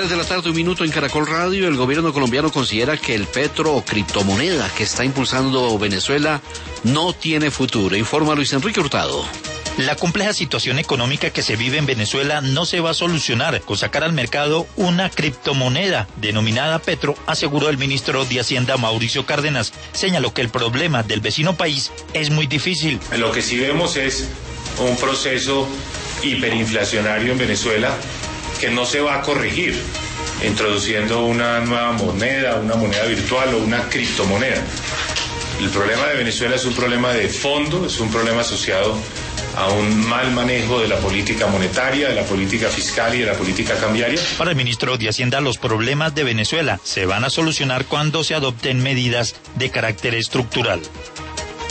3 de la tarde, 1 minuto en Caracol Radio. El gobierno colombiano considera que el petro o criptomoneda que está impulsando Venezuela no tiene futuro. Informa Luis Enrique Hurtado. La compleja situación económica que se vive en Venezuela no se va a solucionar con sacar al mercado una criptomoneda denominada Petro, aseguró el ministro de Hacienda Mauricio Cárdenas. Señaló que el problema del vecino país es muy difícil. Lo que sí vemos es un proceso hiperinflacionario en Venezuela que no se va a corregir introduciendo una nueva moneda, una moneda virtual o una criptomoneda. El problema de Venezuela es un problema de fondo, es un problema asociado a un mal manejo de la política monetaria, de la política fiscal y de la política cambiaria. Para el ministro de Hacienda, los problemas de Venezuela se van a solucionar cuando se adopten medidas de carácter estructural.